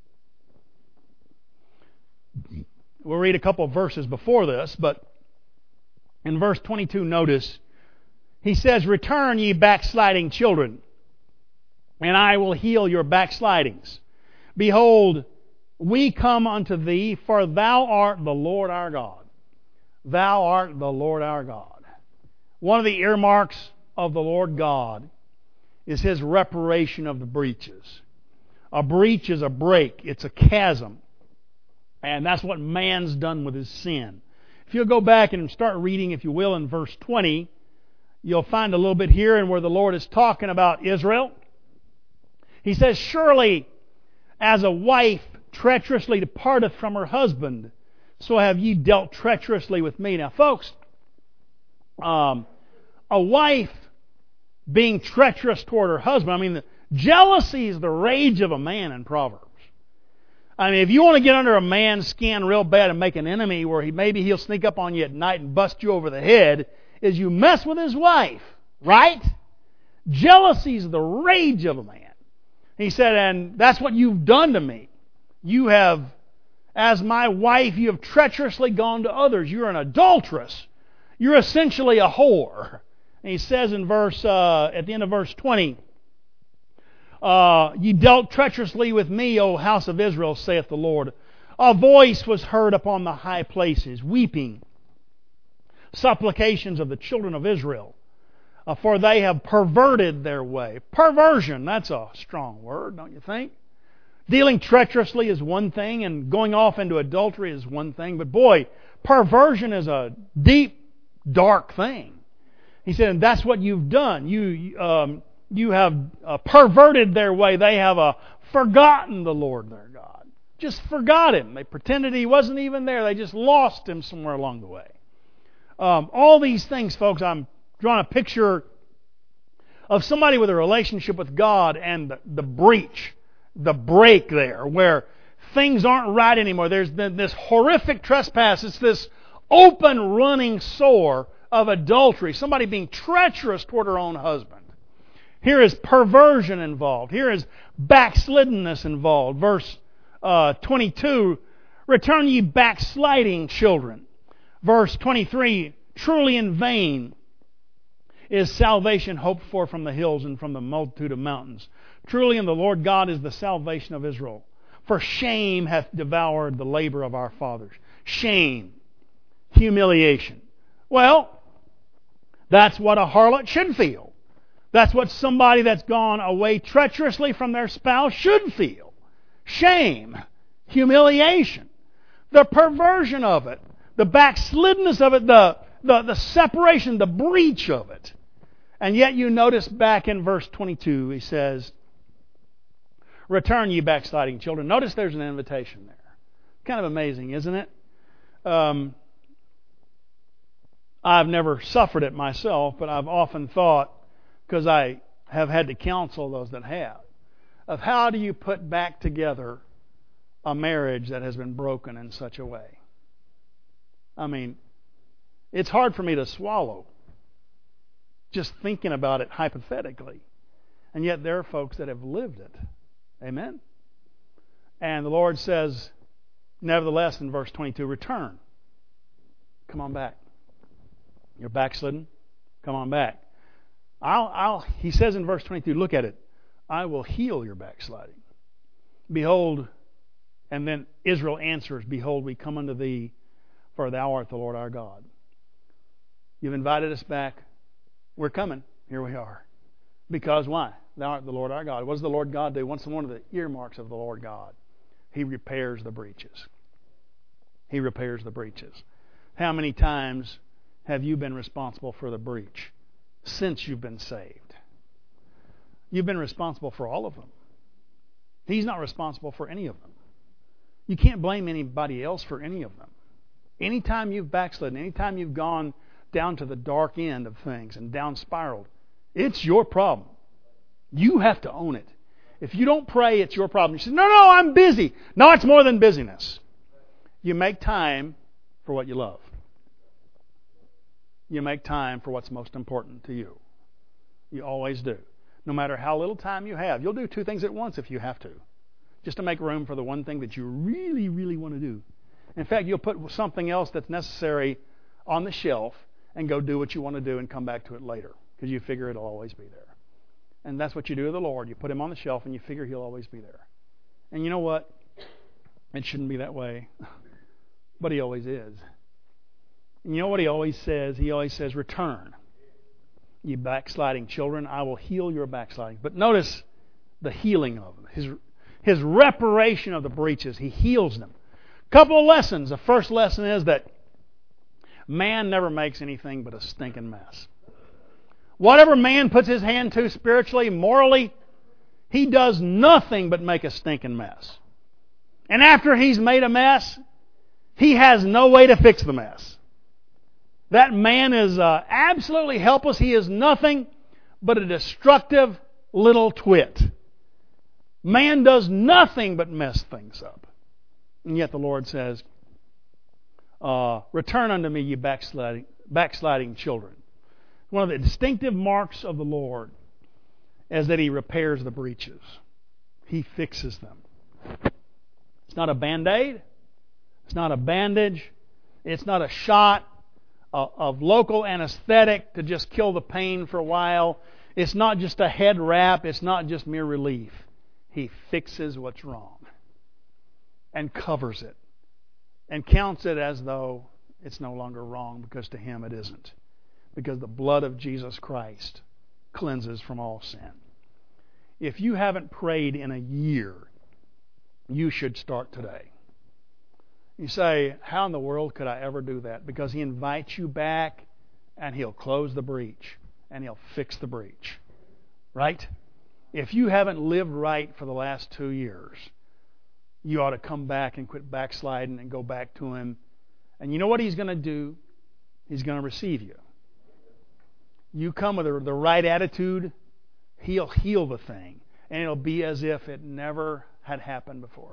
We'll read a couple of verses before this, but in verse twenty-two, notice, he says, "Return, ye backsliding children, and I will heal your backslidings. Behold, we come unto thee, for thou art the Lord our God." Thou art the Lord our God. One of the earmarks of the Lord God is His reparation of the breaches. A breach is a break. It's a chasm. And that's what man's done with his sin. If you'll go back and start reading, if you will, in verse twenty, you'll find a little bit here and where the Lord is talking about Israel. He says, "Surely as a wife treacherously departeth from her husband, so have ye dealt treacherously with me." Now, folks, um, a wife being treacherous toward her husband, I mean, the, jealousy is the rage of a man in Proverbs. I mean, if you want to get under a man's skin real bad and make an enemy where he maybe he'll sneak up on you at night and bust you over the head, is you mess with his wife, right? Jealousy is the rage of a man. He said, and that's what you've done to me. You have, as my wife, you have treacherously gone to others. You're an adulteress. You're essentially a whore. And he says in verse, uh, at the end of verse twenty, uh, "Ye dealt treacherously with me, O house of Israel, saith the Lord. A voice was heard upon the high places, weeping, supplications of the children of Israel, uh, for they have perverted their way." Perversion, that's a strong word, don't you think? Dealing treacherously is one thing, and going off into adultery is one thing. But boy, perversion is a deep, dark thing. He said, and that's what you've done. You um, you have uh, perverted their way. They have uh, forgotten the Lord their God. Just forgot Him. They pretended He wasn't even there. They just lost Him somewhere along the way. Um, all these things, folks, I'm drawing a picture of somebody with a relationship with God and the, the breach, the break there, where things aren't right anymore. There's this horrific trespass. It's this open running sore of adultery. Somebody being treacherous toward her own husband. Here is perversion involved. Here is backsliddenness involved. Verse uh, twenty-two, "Return ye backsliding children." Verse twenty-three, "Truly in vain is salvation hoped for from the hills and from the multitude of mountains. Truly in the Lord God is the salvation of Israel. For shame hath devoured the labor of our fathers." Shame. Humiliation. Well, that's what a harlot should feel. That's what somebody that's gone away treacherously from their spouse should feel. Shame. Humiliation. The perversion of it. The backsliddenness of it. The, the, the separation, the breach of it. And yet you notice back in verse twenty-two, he says, "Return, ye backsliding children." Notice there's an invitation there. Kind of amazing, isn't it? Um, I've never suffered it myself, but I've often thought, because I have had to counsel those that have, of how do you put back together a marriage that has been broken in such a way? I mean, it's hard for me to swallow just thinking about it hypothetically. And yet there are folks that have lived it. Amen? And the Lord says, nevertheless, in verse twenty-two, "Return. Come on back. You're backslidden. Come on back. I'll, I'll, he says in verse twenty-two, look at it. "I will heal your backsliding. Behold," and then Israel answers, "Behold, we come unto thee, for thou art the Lord our God." You've invited us back. We're coming. Here we are. Because why? Thou art the Lord our God. What does the Lord God do? What's one of the earmarks of the Lord God? He repairs the breaches. He repairs the breaches. How many times have you been responsible for the breach since you've been saved? You've been responsible for all of them. He's not responsible for any of them. You can't blame anybody else for any of them. Anytime you've backslidden, anytime you've gone down to the dark end of things and down spiraled, it's your problem. You have to own it. If you don't pray, it's your problem. You say, no, no, I'm busy. No, it's more than busyness. You make time for what you love. You make time for what's most important to you. You always do. No matter how little time you have. You'll do two things at once if you have to. Just to make room for the one thing that you really, really want to do. In fact, you'll put something else that's necessary on the shelf and go do what you want to do and come back to it later. Because you figure it'll always be there. And that's what you do with the Lord. You put Him on the shelf and you figure He'll always be there. And you know what? It shouldn't be that way. But He always is. And you know what He always says? He always says, return. You backsliding children, I will heal your backsliding. But notice the healing of them. His, his reparation of the breaches. He heals them. Couple of lessons. The first lesson is that man never makes anything but a stinking mess. Whatever man puts his hand to spiritually, morally, he does nothing but make a stinking mess. And after he's made a mess, he has no way to fix the mess. That man is uh, absolutely helpless. He is nothing but a destructive little twit. Man does nothing but mess things up. And yet the Lord says, uh, return unto me, ye backsliding, backsliding children. One of the distinctive marks of the Lord is that He repairs the breaches. He fixes them. It's not a Band-Aid. It's not a bandage. It's not a shot of, of local anesthetic to just kill the pain for a while. It's not just a head wrap. It's not just mere relief. He fixes what's wrong and covers it and counts it as though it's no longer wrong, because to Him it isn't. Because the blood of Jesus Christ cleanses from all sin. If you haven't prayed in a year, you should start today. You say, how in the world could I ever do that? Because He invites you back and He'll close the breach and He'll fix the breach. Right? If you haven't lived right for the last two years, you ought to come back and quit backsliding and go back to Him. And you know what He's going to do? He's going to receive you. You come with the right attitude, He'll heal the thing. And it'll be as if it never had happened before.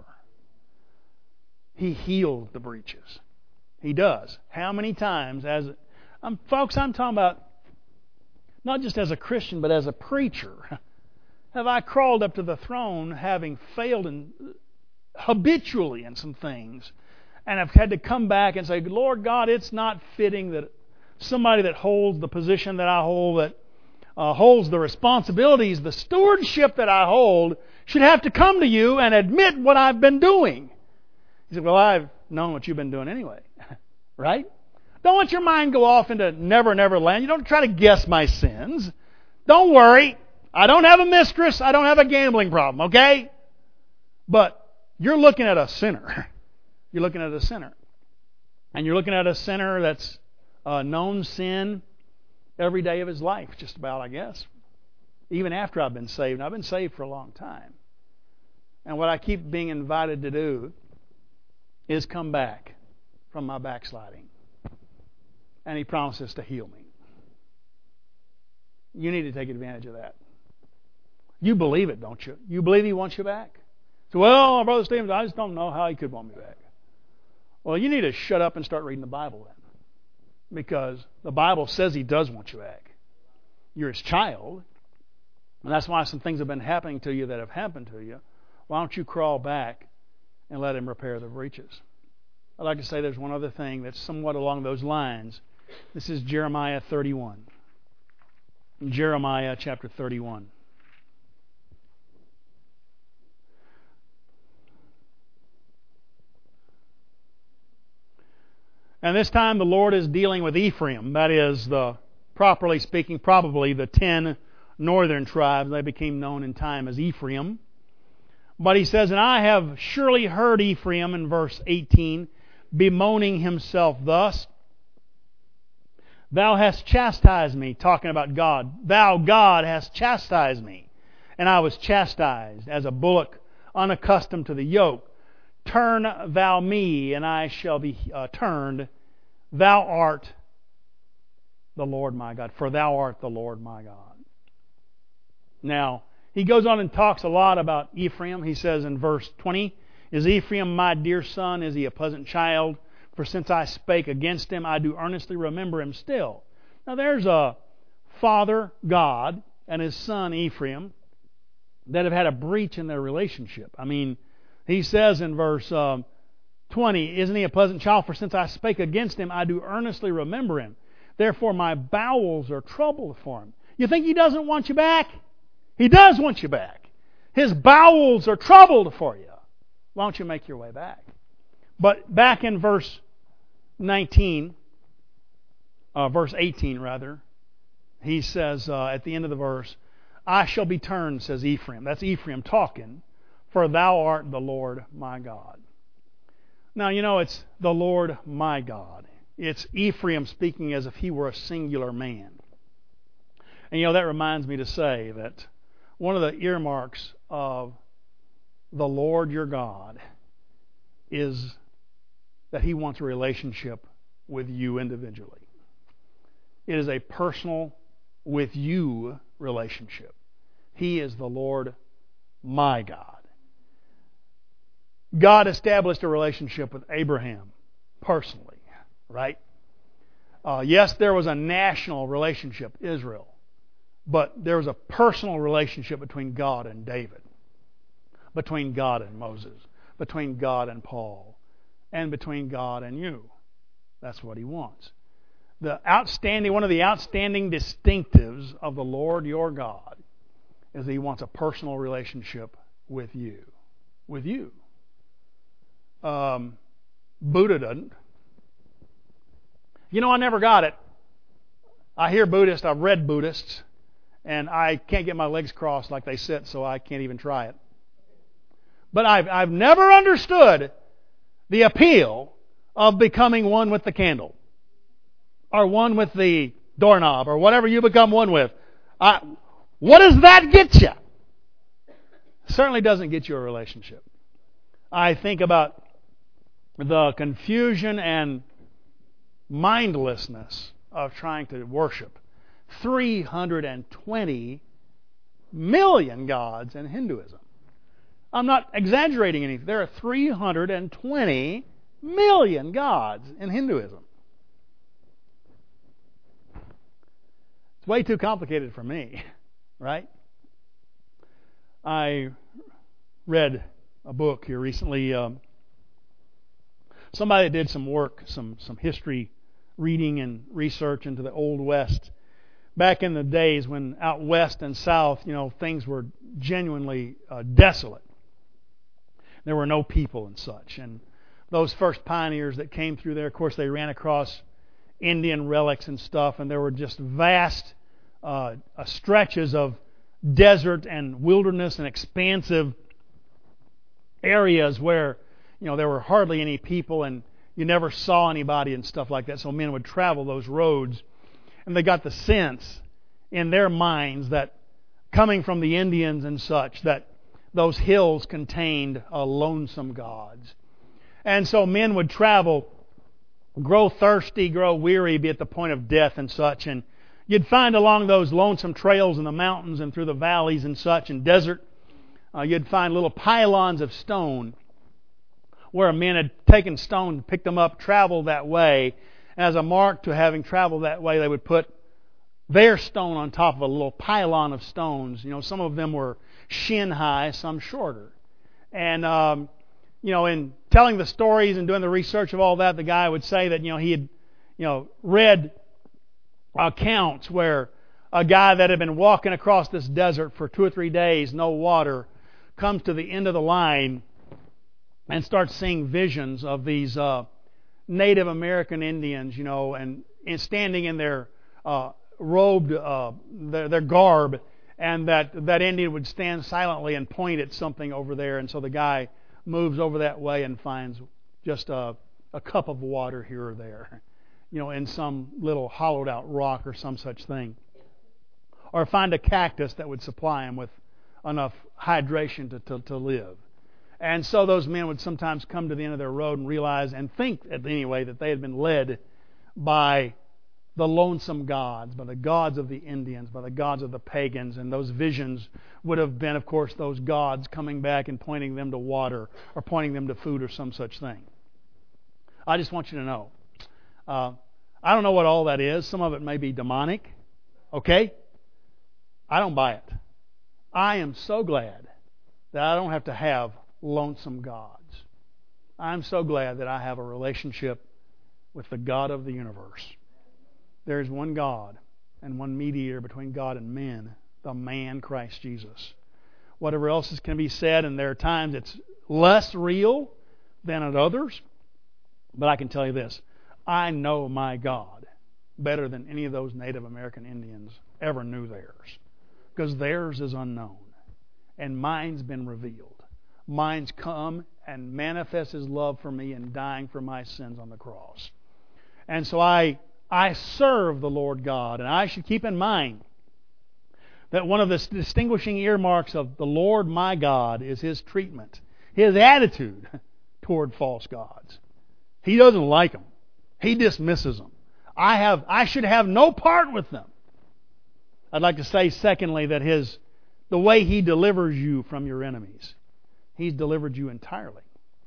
He healed the breaches. He does. How many times, as um, folks, I'm talking about not just as a Christian, but as a preacher, have I crawled up to the throne having failed in, habitually in some things, and I've had to come back and say, Lord God, it's not fitting that somebody that holds the position that I hold, that uh, holds the responsibilities, the stewardship that I hold, should have to come to you and admit what I've been doing. He said, well, I've known what you've been doing anyway. Right? Don't let your mind go off into never, never land. You don't try to guess my sins. Don't worry. I don't have a mistress. I don't have a gambling problem, okay? But you're looking at a sinner. You're looking at a sinner. And you're looking at a sinner that's uh, known sin every day of his life, just about, I guess. Even after I've been saved. And I've been saved for a long time. And what I keep being invited to do is come back from my backsliding. And He promises to heal me. You need to take advantage of that. You believe it, don't you? You believe He wants you back? So, well, Brother Stevens, I just don't know how He could want me back. Well, you need to shut up and start reading the Bible then. Because the Bible says He does want you back. You're His child. And that's why some things have been happening to you that have happened to you. Why don't you crawl back and let Him repair the breaches? I'd like to say there's one other thing that's somewhat along those lines. This is Jeremiah thirty-one. Jeremiah chapter thirty-one. And this time the Lord is dealing with Ephraim. That is, the properly speaking, probably the ten northern tribes. They became known in time as Ephraim. But he says, and I have surely heard Ephraim, in verse eighteen, bemoaning himself thus, Thou hast chastised me, talking about God. Thou, God, hast chastised me, and I was chastised as a bullock unaccustomed to the yoke. Turn thou me, and I shall be uh, turned. Thou art the Lord my God, for thou art the Lord my God. Now, he goes on and talks a lot about Ephraim. He says in verse twenty, Is Ephraim my dear son? Is he a pleasant child? For since I spake against him, I do earnestly remember him still. Now there's a father, God, and his son, Ephraim, that have had a breach in their relationship. I mean, he says in verse um, twenty, Isn't he a pleasant child? For since I spake against him, I do earnestly remember him. Therefore my bowels are troubled for him. You think he doesn't want you back? He does want you back. His bowels are troubled for you. Why don't you make your way back? But back in verse nineteen, uh, verse eighteen rather, he says uh, at the end of the verse, I shall be turned, says Ephraim. That's Ephraim talking, for thou art the Lord my God. Now, you know, it's the Lord my God. It's Ephraim speaking as if he were a singular man. And, you know, that reminds me to say that one of the earmarks of the Lord your God is that He wants a relationship with you individually. It is a personal, with you relationship. He is the Lord my God. God established a relationship with Abraham personally, right? Uh, yes, there was a national relationship, Israel, but there was a personal relationship between God and David, between God and Moses, between God and Paul, and between God and you. That's what He wants. The outstanding, one of the outstanding distinctives of the Lord your God is that He wants a personal relationship with you. With you. Um, Buddha doesn't. You know, I never got it. I hear Buddhists, I've read Buddhists, and I can't get my legs crossed like they sit, so I can't even try it. But I've, I've never understood the appeal of becoming one with the candle, or one with the doorknob, or whatever you become one with. I, what does that get you? Certainly doesn't get you a relationship. I think about the confusion and mindlessness of trying to worship three hundred twenty million gods in Hinduism. I'm not exaggerating anything. There are three hundred twenty million gods in Hinduism. It's way too complicated for me, right? I read a book here recently. Um, somebody did some work, some some history reading and research into the Old West. Back in the days when out west and south, you know, things were genuinely uh, desolate. There were no people and such. And those first pioneers that came through there, of course, they ran across Indian relics and stuff, and there were just vast uh, uh, stretches of desert and wilderness and expansive areas where, you know, there were hardly any people and you never saw anybody and stuff like that. So men would travel those roads, and they got the sense in their minds that coming from the Indians and such, that those hills contained uh, lonesome gods. And so men would travel, grow thirsty, grow weary, be at the point of death and such, and you'd find along those lonesome trails in the mountains and through the valleys and such and desert, uh, you'd find little pylons of stone where men had taken stone, picked them up, traveled that way. As a mark to having traveled that way, they would put their stone on top of a little pylon of stones. You know, some of them were shin high, some shorter. And, um, you know, in telling the stories and doing the research of all that, the guy would say that, you know, he had, you know, read accounts where a guy that had been walking across this desert for two or three days, no water, comes to the end of the line and starts seeing visions of these uh, Native American Indians, you know, and, and standing in their uh, robed, uh, their, their garb, and that, that Indian would stand silently and point at something over there, and so the guy moves over that way and finds just a, a cup of water here or there, you know, in some little hollowed out rock or some such thing. Or find a cactus that would supply him with enough hydration to, to, to live. And so those men would sometimes come to the end of their road and realize and think, anyway, that they had been led by the lonesome gods, by the gods of the Indians, by the gods of the pagans, and those visions would have been, of course, those gods coming back and pointing them to water or pointing them to food or some such thing. I just want you to know. Uh, I don't know what all that is. Some of it may be demonic. Okay? I don't buy it. I am so glad that I don't have to have lonesome gods. I'm so glad that I have a relationship with the God of the universe. There is one God and one mediator between God and men, the man Christ Jesus. Whatever else is can be said, and there are times it's less real than at others, but I can tell you this. I know my God better than any of those Native American Indians ever knew theirs, because theirs is unknown and mine's been revealed. Mine's come and manifests His love for me in dying for my sins on the cross. And so I I serve the Lord God, and I should keep in mind that one of the distinguishing earmarks of the Lord my God is His treatment, His attitude toward false gods. He doesn't like them. He dismisses them. I have I should have no part with them. I'd like to say, secondly, that His the way He delivers you from your enemies, He's delivered you entirely.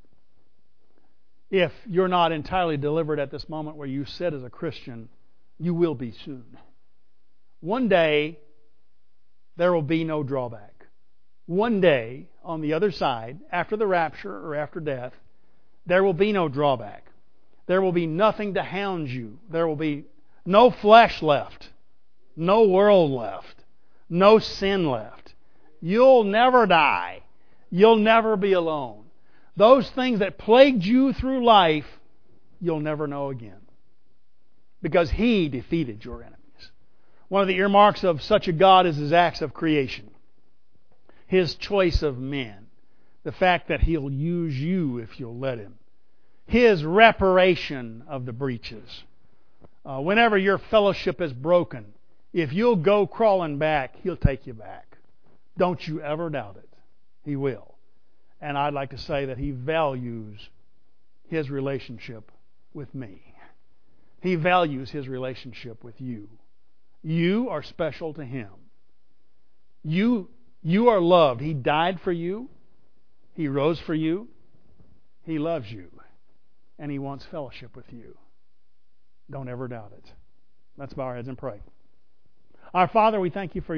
If you're not entirely delivered at this moment where you sit as a Christian, you will be soon. One day, there will be no drawback. One day, on the other side, after the rapture or after death, there will be no drawback. There will be nothing to hound you. There will be no flesh left, no world left, no sin left. You'll never die. You'll never be alone. Those things that plagued you through life, you'll never know again. Because He defeated your enemies. One of the earmarks of such a God is His acts of creation. His choice of men. The fact that He'll use you if you'll let Him. His reparation of the breaches. Uh, whenever your fellowship is broken, if you'll go crawling back, He'll take you back. Don't you ever doubt it. He will. And I'd like to say that He values His relationship with me. He values His relationship with you. You are special to Him. You, you are loved. He died for you. He rose for you. He loves you. And He wants fellowship with you. Don't ever doubt it. Let's bow our heads and pray. Our Father, we thank You for your